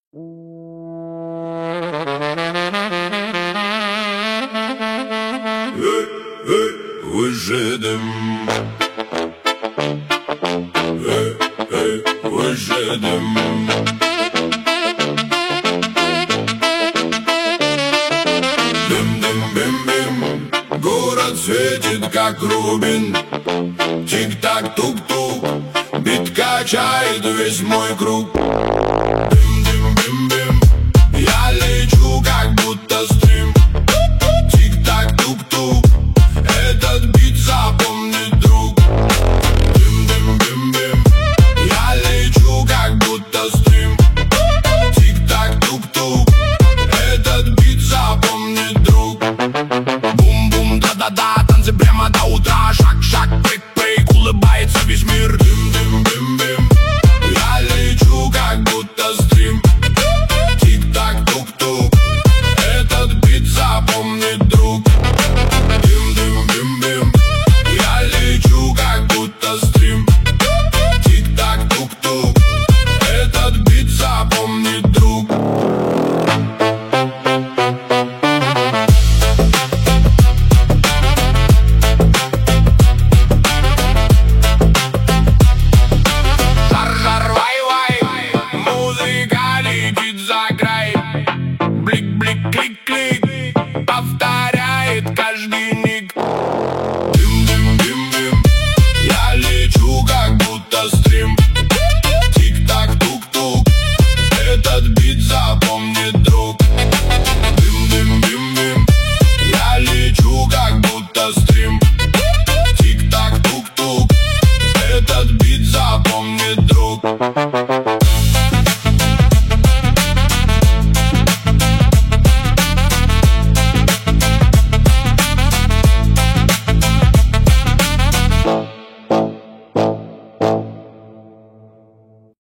Выжидем. Выжидем. Дым-дым-бим-бим. Город светит, как рубин. Тик-так, тук-тук. Бит качает весь мой круг. Дым-дым-бим-бим. Я лечу, как будто стрим. Тик-так, тук-тук. Этот бит запомнит друг. Дым-дым-бим-бим. Я лечу, как будто стрим. Тик-так, тук-тук. Этот бит запомнит друг. Бум-бум, да-да-да. Танцы прямо до утра. Шаг-шаг, прыг-прыг. Улыбается весь мир. Дым-дым-бим-бим. Я лечу, как будто стрим. Тик-так, тук-тук. Этот бит запомнит друг. Дым-дым-бим-бим. Я лечу, как будто стрим. Тик-так, тук-тук. Этот бит запомнит друг. Жар-жар, вай-вай. Музыка летит за край.